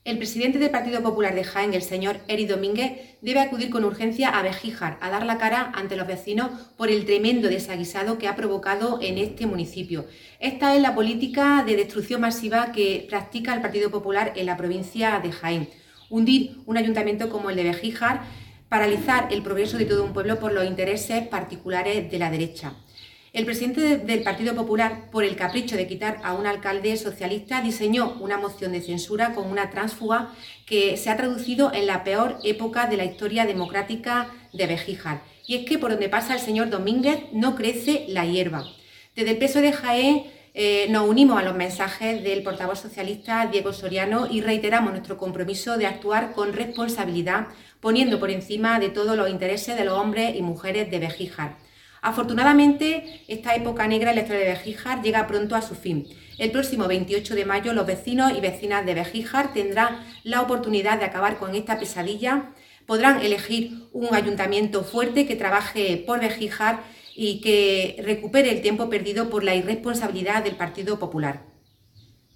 El presidente del Partido Popular de Jaén, el señor Eri Domínguez, debe acudir con urgencia a Begíjar a dar la cara ante los vecinos por el tremendo desaguisado que ha provocado en este municipio. Esta es la política de destrucción masiva que practica el Partido Popular en la provincia de Jaén. Hundir un ayuntamiento como el de Begíjar, paralizar el progreso de todo un pueblo por los intereses particulares de la derecha. El presidente del Partido Popular, por el capricho de quitar a un alcalde socialista, diseñó una moción de censura con una tránsfuga que se ha traducido en la peor época de la historia democrática de Begíjar. Y es que por donde pasa el señor Domínguez no crece la hierba. Desde el PSOE de Jaén nos unimos a los mensajes del portavoz socialista Diego Soriano y reiteramos nuestro compromiso de actuar con responsabilidad, poniendo por encima de todo los intereses de los hombres y mujeres de Begíjar. Afortunadamente, esta época negra en la historia de Begíjar llega pronto a su fin. El próximo 28 de mayo, los vecinos y vecinas de Begíjar tendrán la oportunidad de acabar con esta pesadilla. Podrán elegir un ayuntamiento fuerte que trabaje por Begíjar y que recupere el tiempo perdido por la irresponsabilidad del Partido Popular.